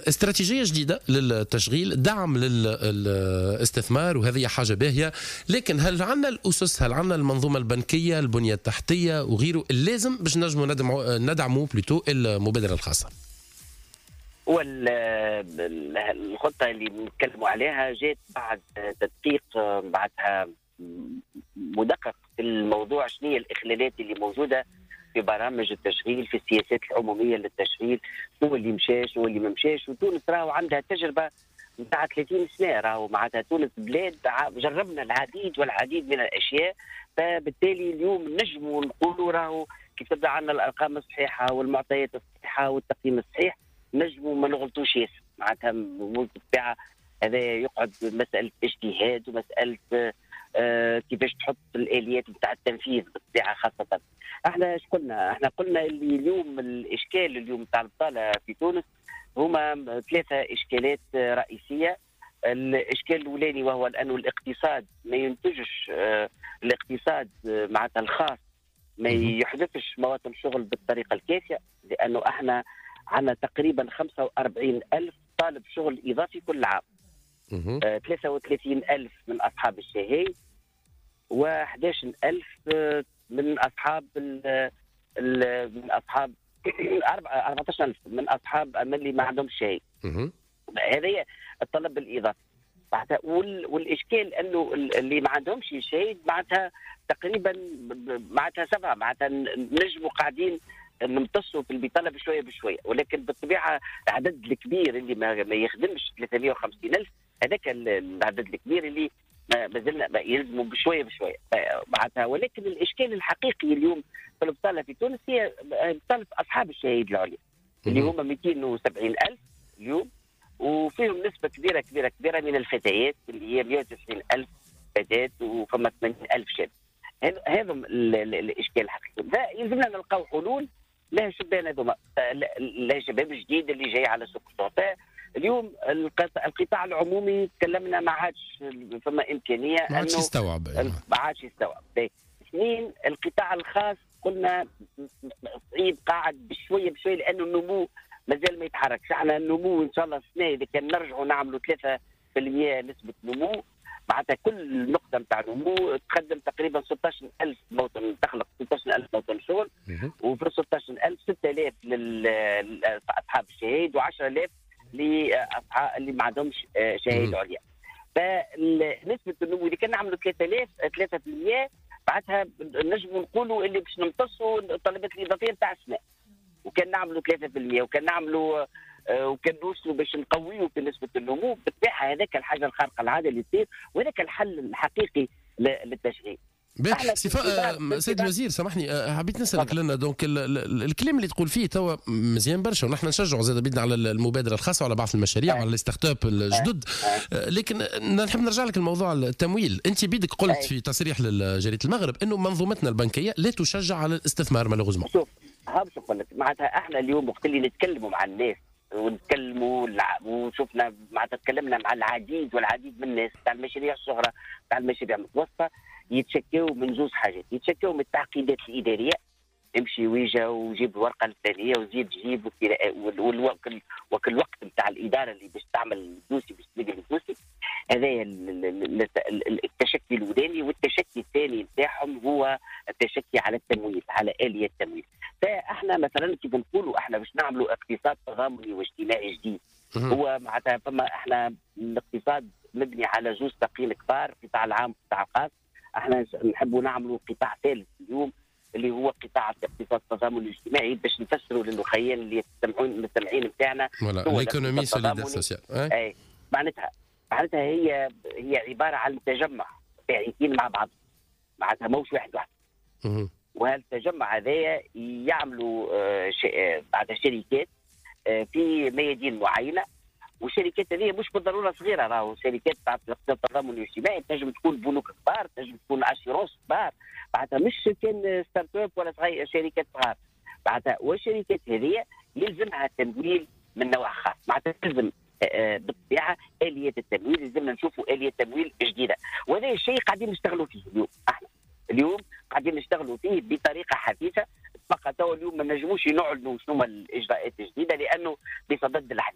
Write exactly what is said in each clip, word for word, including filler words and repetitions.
استراتيجية جديدة للتشغيل، دعم للاستثمار، وهذه حاجة باهية. لكن هل عندنا الأسس، هل عندنا المنظومة البنكية، البنية التحتية وغيره اللازم باش نجموا ندعموا ندعموا بلوتو المبادرة الخاصة؟ والخطة اللي بنتكلموا عليها جات بعد تدقيق، بعدها مدقق في الموضوع شنو هي الإخلالات اللي موجودة في برامج التشغيل، في السياسات العمومية للتشغيل، شنو اللي مشى شنو اللي ما مشاش. وتونس راهو عندها تجربة نتاع ثلاثين سنة، راهو معناتها تونس بلاد جربنا العديد والعديد من الأشياء. فبالتالي اليوم نجموا نقولوا راهو كيف تبدا عندنا الأرقام الصحيحة والمعطيات الصحيحة والتقييم الصحيح، نجموا ما نغلطوش ياسر. معناتها بالطبيعة هذا يقعد مسألة اجتهاد ومسألة آه كيفاش تحط الآليات نتاع التنفيذ بالطبيعة. خاصة احنا ايش قلنا؟ احنا قلنا اللي اليوم الاشكال اليوم تاع البطالة في تونس هما ثلاثة اشكالات رئيسية. الاشكال الاولاني وهو انه الاقتصاد ما ينتجش، آه الاقتصاد آه معناتها الخاص ما يحدثش مواطن شغل بالطريقة الكافية، لانه احنا عندنا تقريبا خمسة وأربعين ألف طالب شغل إضافي كل عام، آه، ثلاثة وثلاثين ألف من أصحاب الشهاي، وأحد عشر ألف آه، من أصحاب ال ال من أصحاب أربعة عشر ألف من أصحاب اللي ما عندهم شهاي. هذا الطلب الإضافي. والإشكال أنه اللي ما عندهمش شهاي معناتها تقريبا معناتها سبعة، معناتها نجموا قاعدين نمتصوا في البطاله بشويه بشويه. ولكن بالطبيعه العدد الكبير اللي ما, ما يخدمش ثلاثمائة وخمسين ألف، هذاك العدد الكبير اللي ما زلنا يلزموا بشويه بشويه معناتها. ولكن الاشكال الحقيقي اليوم في البطاله في تونس هي بطاله اصحاب الشهاده العليا اللي هم مئتين وسبعين ألف اليوم، وفيهم نسبه كبيره كبيره كبيره من الفتيات اللي هي مئة وتسعين ألف فتاه وفما ثمانين ألف شاب. هذا الاشكال الحقيقي. يلزمنا نلقاو حلول له شبان هذوما، له شباب جديد اللي جاي على سوق الشغل. اليوم القطاع العمومي تكلمنا ما عادش فما امكانيه ما عادش يستوعب ما عادش يستوعب. اثنين، القطاع الخاص قلنا صعيب قاعد بشويه بشويه لانه النمو مازال ما يتحركش. احنا النمو ان شاء الله السنه اذا كان نرجعوا نعملوا ثلاثة بالمئة نسبه نمو، معناتها كل نقطة نتاع نمو تقدم تقريبا ستة عشر ألف موطن، تخلق ستة عشر ألف موطن شغل، وفي ستة عشر ألف ستة آلاف لأصحاب الشهايد وعشرة آلاف لأصحاب اللي ما عندهمش شهايد عليا. فنسبة النمو إذا كان نعملوا ثلاثة آلاف ثلاثة بالمئة بعدها نجموا نقولوا اللي باش نمتصوا الطلبات الإضافية نتاع السنة، وكان نعملوا ثلاثة بالمئة وكان نعملوا وكان نوصلوا باش نقويوا في نسبه النمو. بالطبيعه هذاك الحاجه الخارقه العاده اللي تصير، وهذاك الحل الحقيقي للتشغيل. صفاء سيد الوزير سامحني، حبيت نسالك لنا دونك الكلام اللي تقول فيه توا مزيان برشا، ونحن نشجعوا زاد بدنا على المبادره الخاصه وعلى بعض المشاريع وعلى الستارت اب الجدد. لكن نحب نرجع لك الموضوع التمويل. انت بيدك قلت في تصريح لجريده المغرب انه منظومتنا البنكيه لا تشجع على الاستثمار مالوغوزمون. شوف هذا نقول لك معناتها احنا اليوم وقت اللي نتكلموا مع الناس ونتكلموا وشفنا معناتها تكلمنا مع العديد والعديد من الناس تاع المشاريع الصغرى تاع المشاريع المتوسطه، يتشكوا من زوج حاجات. يتشكوا من التعقيدات الاداريه، امشي ويجا وجيب الورقه الفلانيه وزيد جيب وكل الوقت نتاع الاداره اللي باش تعمل الدوسي باش تلقى الدوسي. هذا التشكي الاولاني. والتشكي الثاني نتاعهم هو التشكي على التمويل، على اليه التمويل. فاحنا مثلا كيف نقولوا احنا باش نعملوا اقتصاد تضامني واجتماعي جديد. هو معناتها فما احنا الاقتصاد مبني على جوج ساقين كبار، القطاع العام والقطاع الخاص. احنا نحبوا نعملوا قطاع ثالث اليوم اللي هو قطاع الاقتصاد التضامني الاجتماعي باش نفسروا للمخيين اللي يستمعون المستمعين نتاعنا الايكونومي سوليدار سوسيال. اي معناتها معناتها هي هي عباره عن تجمع فاعلين مع بعض، معناتها موش واحد واحد. وهالتجمع هذايا يعملوا بعد شركات في ميادين معينه، والشركات هذه مش بالضروره صغيره، راهو شركات تاع الاقتصاد التضامني الاجتماعي تنجم تكون بنوك كبار، تنجم تكون اشيرونس كبار، معناتها مش كان ستارت اب ولا صغير شركات صغار. معناتها والشركات هذه يلزمها تمويل من نوع خاص، معناتها تلزم بالطبيعه اليات التمويل، لازمنا نشوفوا اليات تمويل جديده. وهذا الشيء قاعدين نشتغلوا فيه اليوم. احنا اليوم قاعدين نشتغلوا فيه بطريقه حثيثه. فقط اليوم ما نجموش نعلنوا شنو الاجراءات الجديده لانه بصدد الاحداث.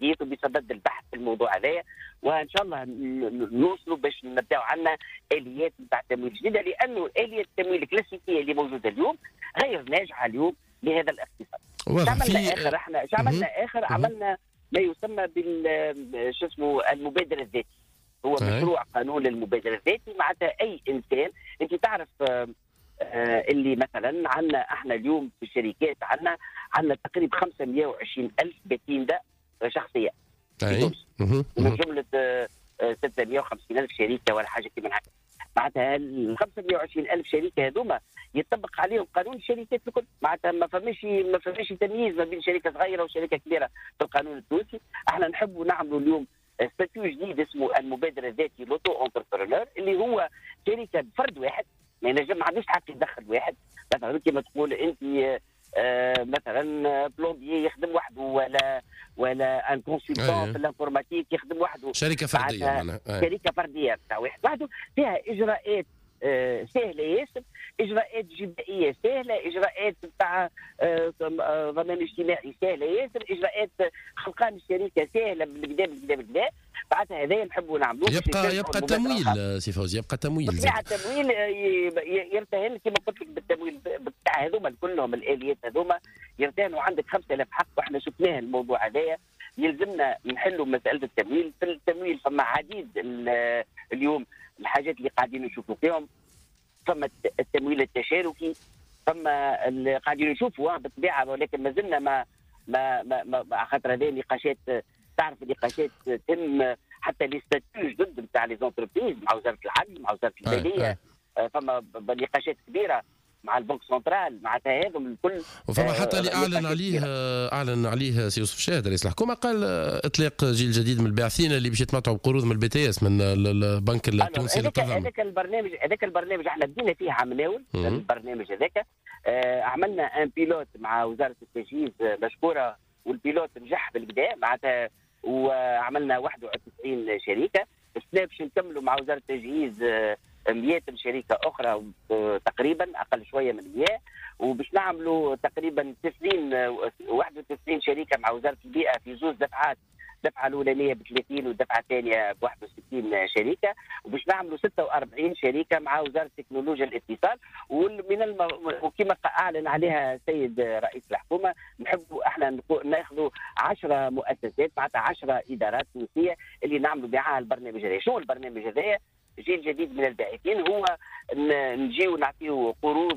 الحديث وبصدد البحث في الموضوع هذايا، وان شاء الله نوصلوا باش نبداو عندنا اليات نتاع تمويل جديده، لانه اليه التمويل الكلاسيكيه اللي موجوده اليوم غير ناجحه اليوم لهذا الاقتصاد. عملنا اخر احنا عملنا اخر عملنا ما يسمى بال شو اسمه المبادره الذاتيه. هو مشروع قانون المبادره الذاتي، معناتها اي انسان انت تعرف آه آه اللي مثلا عندنا احنا اليوم في الشركات عندنا عندنا تقريبا خمسمائة وعشرين ألف بتيندا شخصيه في تونس، من جمله آه ستمائة وخمسين ألف شركه ولا حاجه كيما هكا. معناتها ال خمسمائة وعشرين ألف شركه هذوما يطبق عليهم قانون الشركات الكل، معناتها ما فماش ما فماش تمييز ما بين شركه صغيره وشركه كبيره في القانون التونسي. احنا نحبوا نعملوا اليوم ستاتيو جديد اسمه المبادره الذاتي لوتو اونتربرونور، اللي هو شركه بفرد واحد ما ينجم ما عندوش حق يدخل واحد. مثلا كما تقول انت آه مثلا بلومبيي يخدم وحده، ولا ولا ان كونسلتون في الانفورماتيك يخدم وحده، شركه فرديه معناها شركه فرديه تاع واحد وحده فيها اجراءات آه سهله ياسر، اجراءات جبائيه سهله، اجراءات تاع آه ضمان اجتماعي سهله ياسر، اجراءات خلقان الشركه سهله بالكدا بالكدا بالكدا. بعدها هذايا نحبوا نعملوه. يبقى يبقى التمويل سي فوزي، يبقى تمويل بالطبيعه التمويل يرتهن كما قلت لك بالتمويل بتاع هذوما كلهم الاليات هذوما يرتهنوا عندك خمسة آلاف حق، واحنا شفناه الموضوع هذايا. يلزمنا نحلوا مساله التمويل. في التمويل فما عديد اليوم الحاجات اللي قاعدين نشوفوا فيهم. فما التمويل التشاركي، فما اللي قاعدين نشوفوا بالطبيعه، ولكن ما زلنا ما ما ما, ما خاطر هذه نقاشات، تعرف النقاشات تم حتى لي ستاتيو جدد نتاع لي زونتربريز مع وزاره العدل مع وزاره الماليه. فما نقاشات كبيره مع البنك سنترال، معناتها هذم الكل. وفما حتى اللي اعلن عليه اعلن عليه سي يوسف شاهد رئيس الحكومه، قال اطلاق جيل جديد من الباحثين اللي باش يتمتعوا بقروض من البي تي اس من البنك التونسي للتضامن. هذاك البرنامج هذاك البرنامج احنا بدينا فيه عام ناول. البرنامج هذاك آه عملنا ان بيلوت مع وزاره التجهيز مشكوره، والبيلوت نجح بالكدا معناتها، وعملنا واحد وتسعين شركه. السنه باش نكملوا مع وزاره التجهيز آه مئة شركه اخرى تقريبا، اقل شويه من مئة، وباش نعملوا تقريبا تسعين واحد وتسعين شركه مع وزاره البيئه في زوج دفعات، الدفعه الاولانيه ب ثلاثين والدفعه الثانيه ب واحد وستين شركه، وباش نعملوا ستة وأربعين شركه مع وزاره تكنولوجيا الاتصال. ومن الم... وكما اعلن عليها السيد رئيس الحكومه نحبوا احنا ناخذوا عشرة مؤسسات، معناتها عشرة ادارات تونسيه اللي نعملوا معها البرنامج هذا. شو البرنامج هذا؟ جيل جديد من الباحثين، هو نجيو نعطيو قروض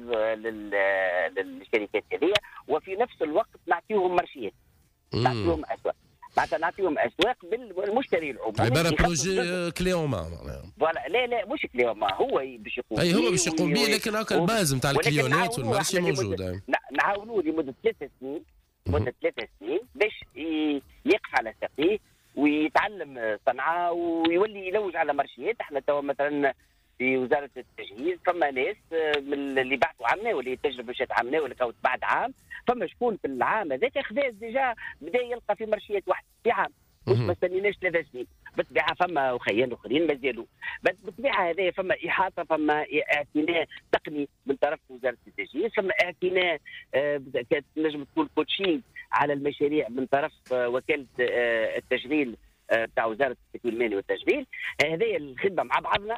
للشركات هذه، وفي نفس الوقت نعطيوهم مرشيات، نعطيوهم اسواق، معناتها نعطيهم اسواق بالمشتري العمومي. عباره بروجي كليوما فوالا. لا لا مش كليوما، هو باش يقوم اي هو باش يقوم به، لكن هكا الباز نتاع الكليونات والمرشي موجود. نعاونوه لمده ثلاث سنين، مده ثلاث سنين باش يقف على ساقيه ويتعلم صنعه ويولي يلوج على مرشيات. احنا توا مثلا في وزاره التجهيز فما ناس من اللي بعثوا عامنا واللي تجربه مشات عامنا ولا كانت بعد عام، فما شكون في العام هذاك خذا ديجا بدا يلقى في مرشيات واحد في عام، مش ما استنيناش ثلاث سنين. بالطبيعه فما وخيال اخرين مازالوا، بالطبيعه هذايا فما احاطه، فما اعتناء تقني من طرف وزاره التجهيز، فما اعتناء آه نجم تكون كوتشينج على المشاريع من طرف آه وكاله آه التشغيل بتاع آه وزاره التكوين المالي والتشغيل. هذه الخدمه مع بعضنا،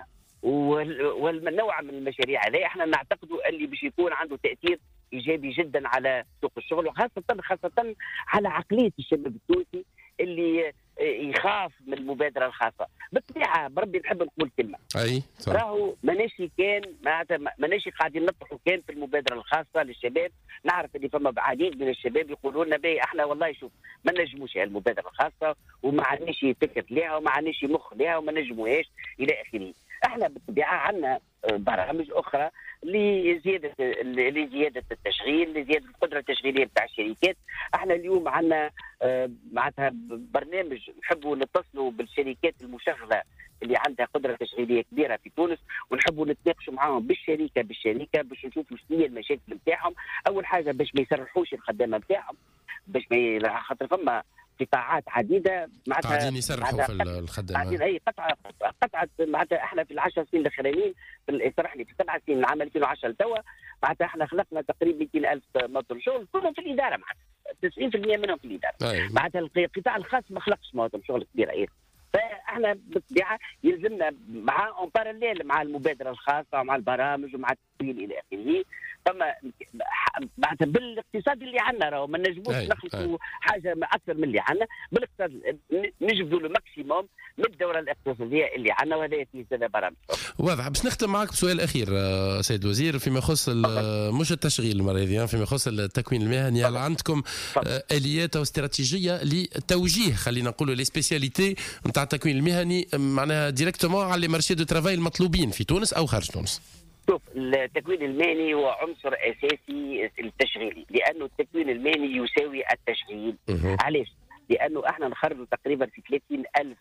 والنوع من المشاريع هذه احنا نعتقدوا اللي باش يكون عنده تاثير ايجابي جدا على سوق الشغل، وخاصه خاصه على عقليه الشباب التونسي اللي يخاف من المبادره الخاصه. بالطبيعه بربي نحب نقول كلمه، اي راهو ماناش كان معناتها ماناش قاعدين نطرحوا كان في المبادره الخاصه للشباب. نعرف اللي فما عديد من الشباب يقولوا لنا باهي احنا والله شوف ما نجموش المبادره الخاصه وما عندناش فكر لها وما عندناش مخ لها وما نجموهاش الى اخره. احنا بالطبيعه عندنا برامج اخرى لزياده لزياده التشغيل، لزياده القدره التشغيليه بتاع الشركات. احنا اليوم عندنا معناتها برنامج نحبوا نتصلوا بالشركات المشغله اللي عندها قدره تشغيليه كبيره في تونس، ونحبوا نتناقشوا معاهم بالشركه بالشركه باش نشوفوا شنو هي المشاكل نتاعهم. اول حاجه باش ما يسرحوش الخدامه نتاعهم، باش ما خاطر فما قطاعات عديده معناتها قاعدين يسرحوا في الخدمه، قاعدين اي قطعه قطعه معناتها احنا في العشر سنين الاخرانيين طرح لي في سبع سنين من عام ألفين وعشرة لتوا معناتها احنا خلقنا تقريبا مئتين ألف موطن شغل كلهم في الاداره معناتها تسعين بالمئة منهم في الاداره. معناتها القطاع الخاص ما خلقش موطن شغل كبير ايه. فاحنا بالطبيعه يلزمنا مع اون باراليل مع المبادره الخاصه ومع البرامج ومع التمويل الى اخره. فما معناتها بالاقتصاد اللي عندنا راهو ما نجموش نخلقوا حاجه اكثر من اللي عندنا، بالاقتصاد نجبدوا له ماكسيموم من الدوره الاقتصاديه اللي عندنا وهذا في هذا برامج. واضح. باش نختم معك بسؤال اخير سيد الوزير فيما يخص مش التشغيل المره هذه، فيما يخص التكوين المهني، هل عندكم اليات او استراتيجيه لتوجيه خلينا نقولوا لي سبيسياليتي نتاع التكوين المهني معناها ديريكتومون على لي مارشي دو ترافاي المطلوبين في تونس او خارج تونس؟ شوف التكوين المهني هو عنصر اساسي التشغيلي، لانه التكوين المهني يساوي التشغيل. علاش؟ لانه احنا نخرجوا تقريبا في ثلاثين ألف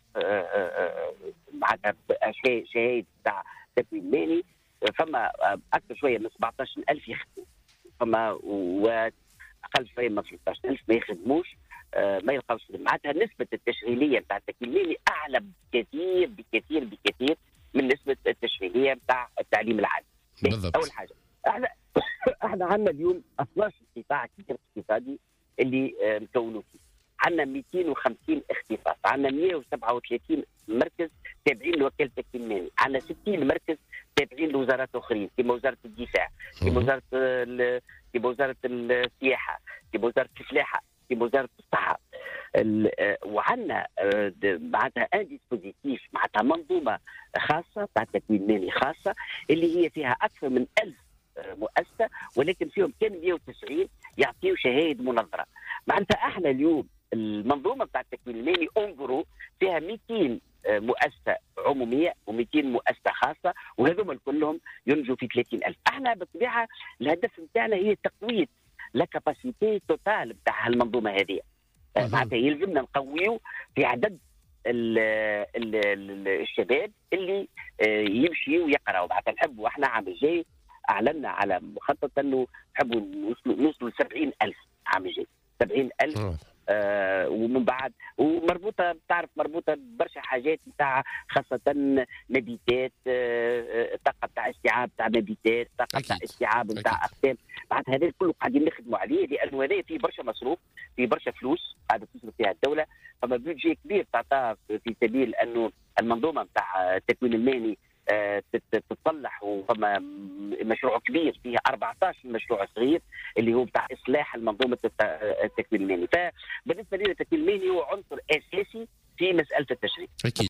معناتها شهاده تاع تكوين مهني، فما اكثر شويه من سبعطاش ألف يخدموا، فما واقل شويه من ثلاثطاش ألف ما يخدموش، ما يلقاوش. معناتها نسبه التشغيليه نتاع التكوين المهني اعلى بكثير بكثير بكثير من نسبه التشغيليه نتاع التعليم العالي. بالضبط. اول حاجه احنا احنا عندنا اليوم اثناش قطاع كبير اقتصادي اللي مكونوا فيه. عندنا مئتين وخمسين اختصاص، عندنا مئة وسبعة وثلاثين مركز تابعين لوكاله التكوين المهني، عندنا ستين مركز تابعين لوزارات اخرين كما وزاره الدفاع، كما وزاره كما وزاره السياحه، كما وزاره الفلاحه، كما وزاره الصحه. وعندنا معناتها ان ديسبوزيتيف معناتها منظومه خاصه تاع التكوين المالي خاصه اللي هي فيها اكثر من ألف مؤسسه، ولكن فيهم كان مئة وتسعين يعطيوا شهاده منظره. معناتها احنا اليوم المنظومه تاع التكوين المالي انظروا فيها مئتين مؤسسه عموميه ومئتين مؤسسه خاصه، وهذوما كلهم ينجوا في ثلاثين ألف. احنا بالطبيعه الهدف نتاعنا هي تقويه لا كاباسيتي توتال نتاع المنظومه هذه. معناتها يلزمنا نقويو في عدد ال ال ال الشباب اللي يمشي ويقراوا. معناتها نحبوا احنا عام الجاي اعلنا على مخطط انه نحبوا نوصلوا نوصلوا سبعين ألف عام الجاي، سبعين ألف. آه ومن بعد ومربوطه بتعرف مربوطه برشا حاجات نتاع خاصه مبيتات، آه طاقه تاع استيعاب تاع مبيتات، طاقه تاع استيعاب نتاع اقسام. بعد هذا كله قاعدين نخدموا عليه، لانه هذا فيه برشا مصروف، فيه برشا فلوس قاعده تصرف فيها الدوله. فما بيدجي كبير تعطاه في سبيل انه المنظومه نتاع التكوين المهني آه تتصلح. وفما مشروع كبير فيه أربعطاش مشروع صغير اللي هو بتاع اصلاح المنظومه التكوين المهني. فبالنسبه لي التكوين المهني هو عنصر اساسي في مساله التشغيل.